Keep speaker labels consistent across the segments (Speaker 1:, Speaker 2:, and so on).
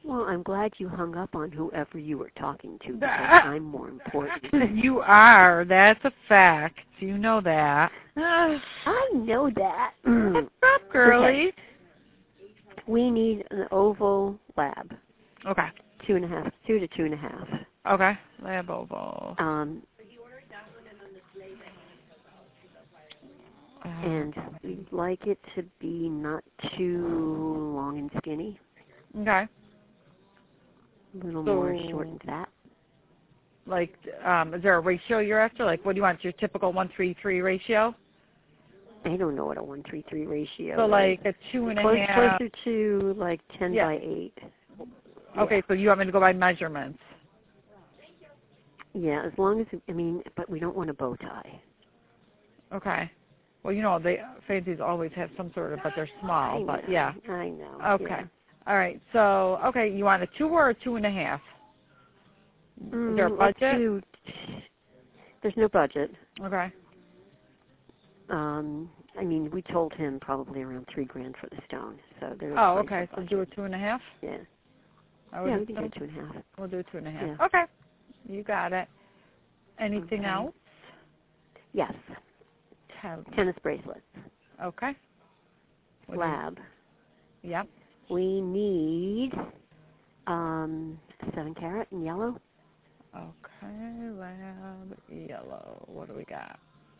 Speaker 1: Well, I'm glad you hung up on whoever you were talking to because I'm more important.
Speaker 2: You are. That's a fact. You know that.
Speaker 1: I know that.
Speaker 2: What's up, girlie?
Speaker 1: Okay. We need an oval lab.
Speaker 2: Okay.
Speaker 1: 2.5, 2 to 2.5.
Speaker 2: Okay. Lab oval.
Speaker 1: And we'd like it to be not too long and skinny.
Speaker 2: Okay.
Speaker 1: A little more short than that.
Speaker 2: Like, is there a ratio you're after? Like, what do you want? Your typical 1:3:3 ratio?
Speaker 1: I don't know what a 1:3:3 ratio
Speaker 2: So,
Speaker 1: is.
Speaker 2: like a 2.5.
Speaker 1: Closer to like 10 by 8.
Speaker 2: Okay, so you want me to go by measurements?
Speaker 1: Yeah, as long as, but we don't want a bow tie.
Speaker 2: Okay. Well, you know, fancies always have some sort of, but they're small. But yeah.
Speaker 1: I know.
Speaker 2: Okay.
Speaker 1: Yeah.
Speaker 2: All right. So, okay, you want a 2 or a 2.5? Is there a budget?
Speaker 1: There's no budget.
Speaker 2: Okay.
Speaker 1: We told him probably around $3,000 for the stone. So there's.
Speaker 2: Oh, okay. So do a 2.5.
Speaker 1: Yeah.
Speaker 2: Yeah,
Speaker 1: we can do 2.5.
Speaker 2: We'll do 2.5.
Speaker 1: Yeah.
Speaker 2: Okay. You got it. Anything else?
Speaker 1: Yes. Tennis bracelets.
Speaker 2: Okay.
Speaker 1: Lab.
Speaker 2: Yep.
Speaker 1: We need 7 carat in yellow.
Speaker 2: Okay, lab yellow. What do we got?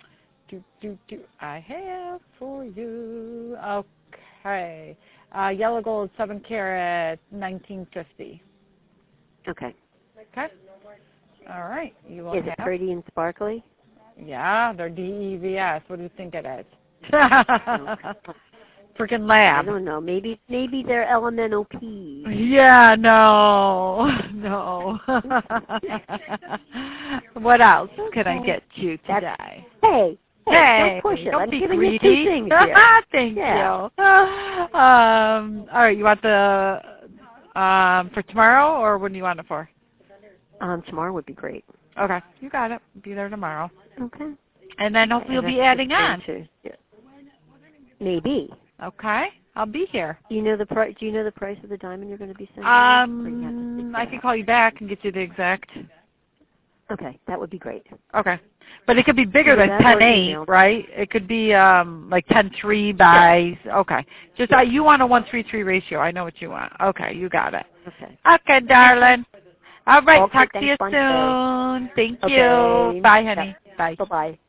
Speaker 2: I have for you. Okay. Yellow gold 7 carat 1950.
Speaker 1: Okay.
Speaker 2: Okay. All right. You will
Speaker 1: Is it pretty and sparkly?
Speaker 2: Yeah, they're DEVS. What do you think it is? Freaking lab.
Speaker 1: I don't know. Maybe they're elemental P's.
Speaker 2: Yeah, no. What else can I get you today?
Speaker 1: Hey, don't push it. I'm giving you 2 things here.
Speaker 2: Thank you. All right, you want the for tomorrow, or when do you want it for?
Speaker 1: Tomorrow would be great.
Speaker 2: Okay, you got it. Be there tomorrow.
Speaker 1: Okay.
Speaker 2: And then hopefully you'll be adding on.
Speaker 1: Maybe.
Speaker 2: Okay, I'll be here.
Speaker 1: Do you know the price? Do you know the price of the diamond you're going to be sending?
Speaker 2: I can call you back and get you the exact.
Speaker 1: Okay, that would be great.
Speaker 2: Okay, but it could be bigger than 10.8, right? It could be like 10.3 by. Yeah. Okay, just you want a 1:3:3 ratio. I know what you want. Okay, you got it.
Speaker 1: Okay.
Speaker 2: Okay, darling. All right,
Speaker 1: okay,
Speaker 2: talk to you soon. Thank you. Bye, honey. Bye.
Speaker 1: Bye-bye.